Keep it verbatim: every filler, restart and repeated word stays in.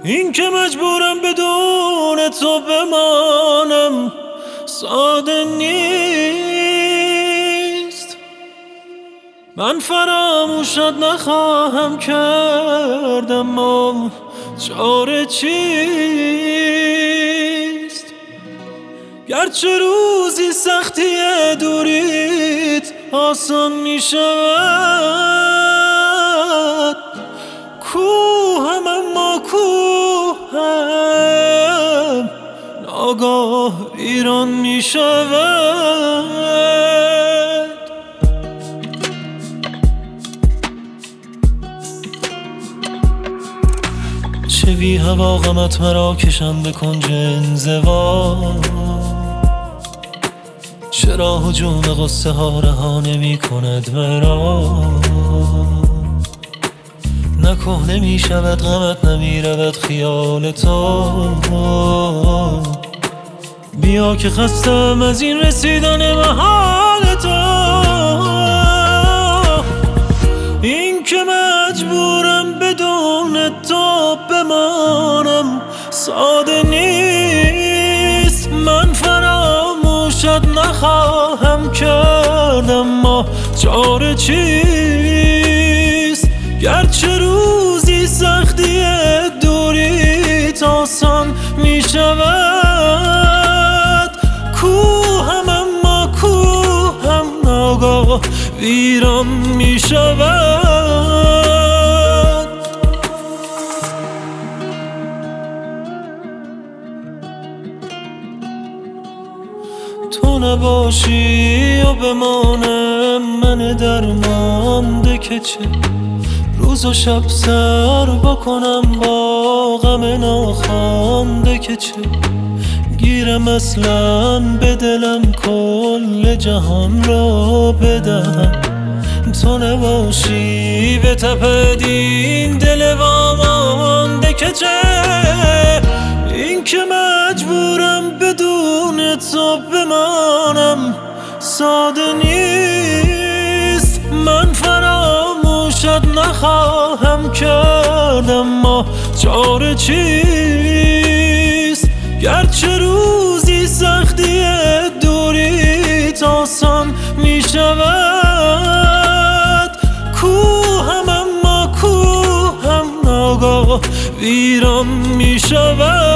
این که مجبورم بدون تو بمانم ساده نیست. من فراموشت نخواهم کرد اما چاره چیست؟ گرچه روزی سختی دوریت آسان می شود، کوهم اما کوهم ناگاه ایران می شود. چه بی هوا غمت مرا کشم به کنج انزوا، چرا هجوم غصه ها رها نمی کند مرا؟ نه کهنه می شود غمت نمی رود خیال تو. بیا که خستم از این رسیدن محال تو. این که مجبورم بدون تو بمانم ساده نیست. من فراموشت نخواهم کرد اما چاره چیست؟ گرچه روزی سختی دوریت آسان می شود، کوهم اما کوهم ناگاه ویران می شود. تو نباشی و بمانم من درمانده که چه روز و شب سر بکنم با غم ناخوانده که چه گیرم اصلا به دلم کل جهان را بدهم. تو نباشی به تپد این دل وامانده که چه این که مجبورم بدون تو بمانم ساده نیست. من فراموشت نخواهم کرد اما چاره چیست؟ گرچه روزی سختی دوریت آسان می شود، کوهم اما کوهم ناگاه ویران می شود.